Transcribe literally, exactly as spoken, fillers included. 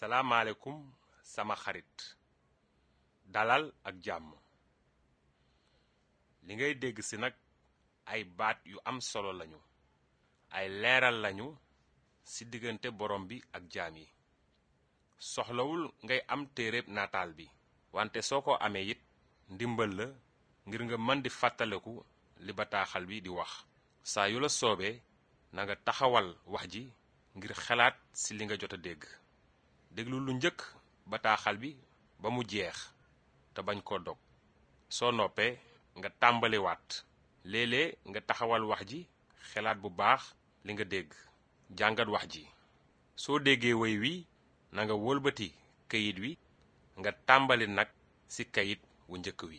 salaamaaleykum sama xarit dalal ak jàmm li ngay dégg ci nag ay baat yu am solo lañu ay leeral lañu ci diggante borom bi ak jaam yi soxlawul ngay am téereb nataal bi wante soo ko amee it ndimbal la ngir nga mën di fàttaleku li bataaxal bi di wax saa yu la soobee na nga taxawal wax ji ngir xalaat ci li nga jot a dégg déglu lu njëkk bataaxal bi ba mu jeex te bañ ko dog soo noppee nga tàmbaliwaat léeg-léeg nga taxawal wax ji xalaat bu baax li nga dégg jàngat wax ji soo déggee woy wi na nga wëlbati kayit wi nga tàmbali nag ci kayit wu njëkk wi